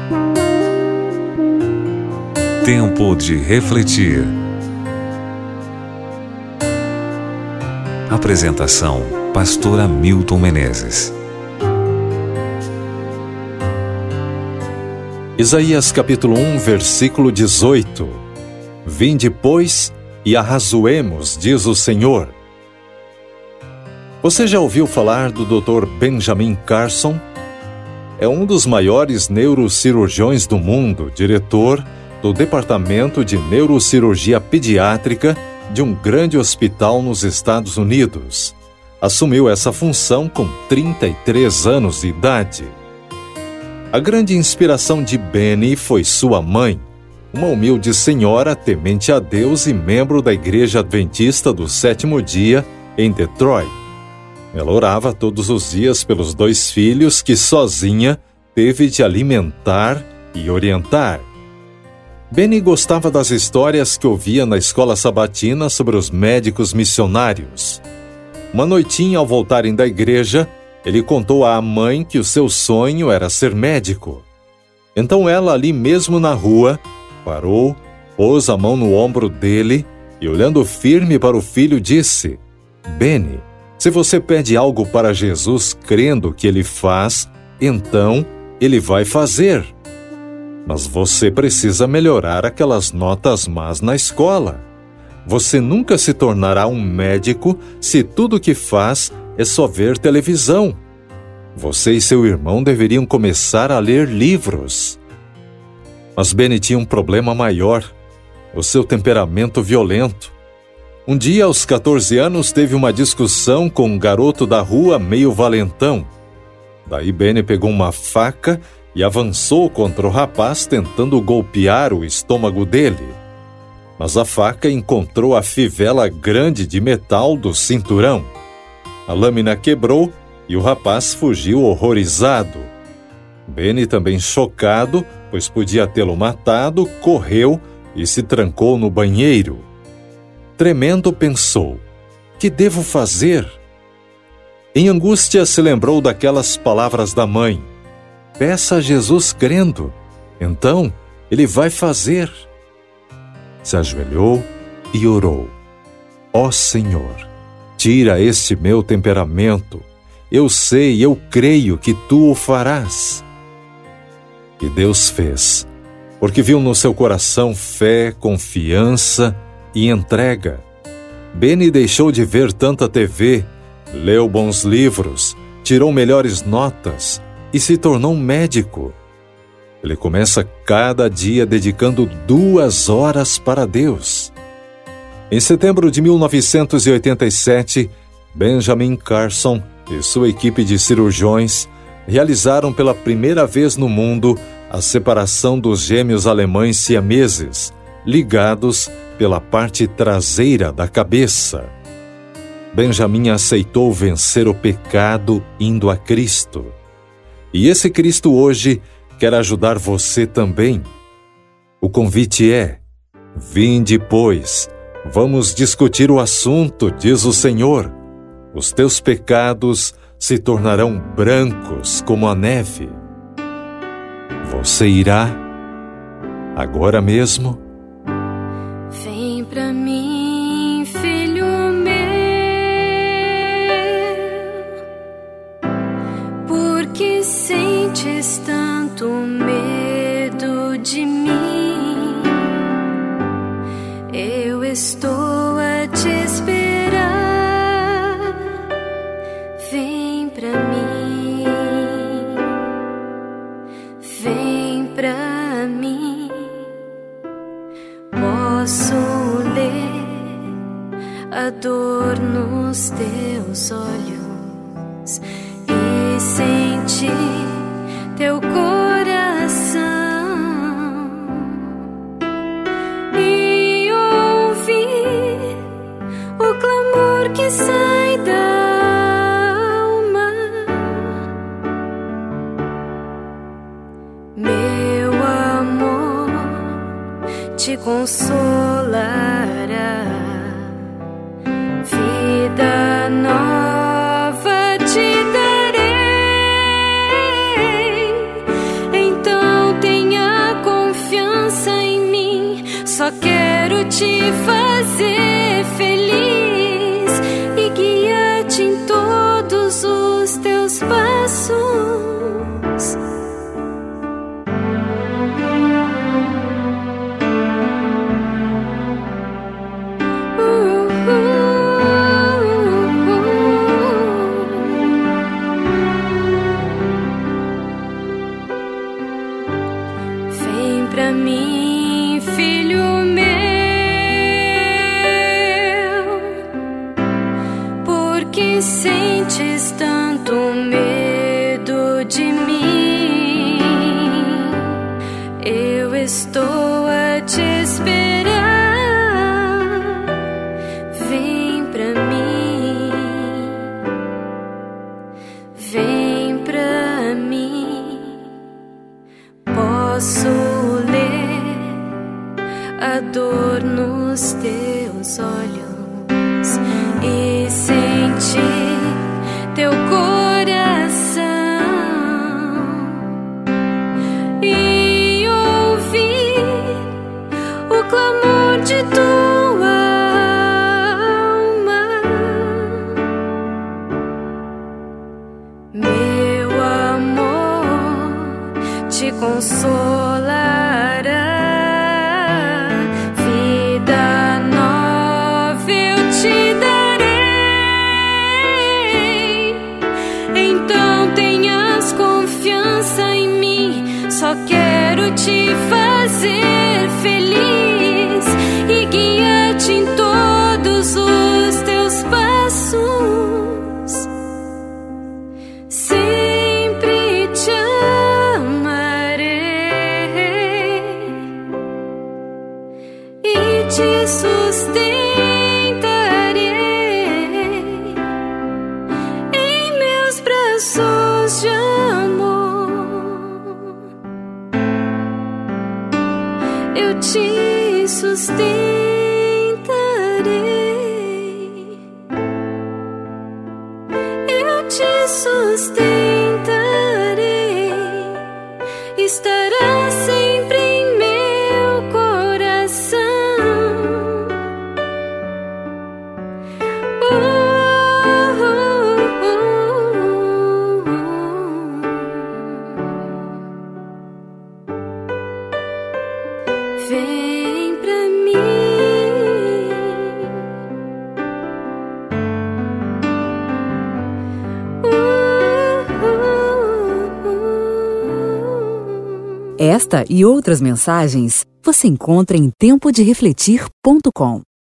Tempo de refletir. Apresentação: Pastor Hamilton Menezes. Isaías capítulo 1, versículo 18. Vinde, pois, e arrazoemos, diz o Senhor. Você já ouviu falar do Dr. Benjamin Carson? É um dos maiores neurocirurgiões do mundo, diretor do Departamento de Neurocirurgia Pediátrica de um grande hospital nos Estados Unidos. Assumiu essa função com 33 anos de idade. A grande inspiração de Benny foi sua mãe, uma humilde senhora temente a Deus e membro da Igreja Adventista do Sétimo Dia em Detroit. Ela orava todos os dias pelos 2 filhos que sozinha teve de alimentar e orientar. Benny gostava das histórias que ouvia na escola sabatina sobre os médicos missionários. Uma noitinha, ao voltarem da igreja, ele contou à mãe que o seu sonho era ser médico. Então ela, ali mesmo na rua, parou, pôs a mão no ombro dele e, olhando firme para o filho, disse: Benny, se você pede algo para Jesus crendo que ele faz, então ele vai fazer. Mas você precisa melhorar aquelas notas más na escola. Você nunca se tornará um médico se tudo que faz é só ver televisão. Você e seu irmão deveriam começar a ler livros. Mas Benny tinha um problema maior: o seu temperamento violento. Um dia, aos 14 anos, teve uma discussão com um garoto da rua meio valentão. Daí Benny pegou uma faca e avançou contra o rapaz, tentando golpear o estômago dele. Mas a faca encontrou a fivela grande de metal do cinturão. A lâmina quebrou e o rapaz fugiu horrorizado. Benny, também chocado, pois podia tê-lo matado, correu e se trancou no banheiro. Tremendo, pensou: que devo fazer? Em angústia, se lembrou daquelas palavras da mãe: peça a Jesus crendo, então ele vai fazer. Se ajoelhou e orou: ó Senhor, tira este meu temperamento. Eu sei, eu creio que tu o farás. E Deus fez, porque viu no seu coração fé, confiança e entrega. Benny deixou de ver tanta TV, leu bons livros, tirou melhores notas e se tornou um médico. Ele começa cada dia dedicando 2 horas para Deus. Em setembro de 1987, Benjamin Carson e sua equipe de cirurgiões realizaram pela primeira vez no mundo a separação dos gêmeos alemães siameses, ligados pela parte traseira da cabeça. Benjamin aceitou vencer o pecado indo a Cristo. E esse Cristo hoje quer ajudar você também. O convite é: vinde, pois, vamos discutir o assunto, diz o Senhor. Os teus pecados se tornarão brancos como a neve. Você irá agora mesmo? Vem pra mim, filho meu, porque sentes tanto medo de mim. Eu estou a te esperar. Vem pra mim, vem pra mim. Posso ler a dor nos teus olhos e sentir teu coração e ouvir o clamor que sai da alma. Meu amor te consolará, vida nova te darei. Então tem Só quero te fazer feliz e guiar-te em todos os teus passos. Vem pra mim, filho meu, porque sentes tanto medo de mim. Eu estou a te esperar. Vem pra mim, vem pra mim. Posso ler a dor nos teus olhos e sentir teu coração e ouvir o clamor de tua alma. Meu amor te consolará. Vida nova eu te darei. Então tenhas confiança em mim. Só quero te fazer feliz e guiar-te em todos os teus passos. Sempre te e te sustentarei em meus braços de amor. Eu te sustentarei. Eu te sustentarei. Estará sempre em meu coração. Vem pra mim. Esta e outras mensagens você encontra em tempoderefletir.com.